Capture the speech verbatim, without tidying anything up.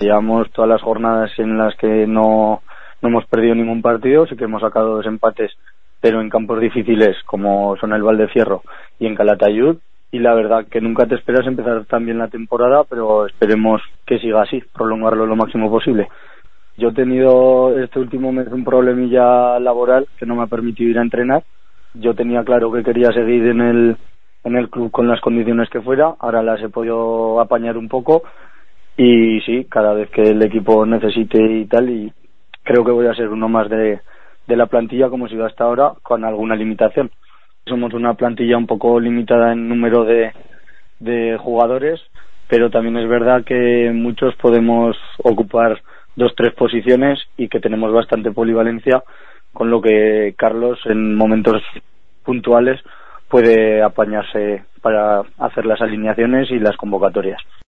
Llevamos todas las jornadas en las que no, no hemos perdido ningún partido, sí que hemos sacado dos empates, pero en campos difíciles como son el Valdefierro y en Calatayud, y la verdad que nunca te esperas empezar tan bien la temporada, pero esperemos que siga así, prolongarlo lo máximo posible. Yo he tenido este último mes un problemilla laboral que no me ha permitido ir a entrenar. Yo tenía claro que quería seguir en el, en el club con las condiciones que fuera, ahora las he podido apañar un poco y sí, cada vez que el equipo necesite y tal, y creo que voy a ser uno más de, de la plantilla como si iba hasta ahora, con alguna limitación. Somos una plantilla un poco limitada en número de, de jugadores, pero también es verdad que muchos podemos ocupar dos, tres posiciones y que tenemos bastante polivalencia, con lo que Carlos en momentos puntuales puede apañarse para hacer las alineaciones y las convocatorias.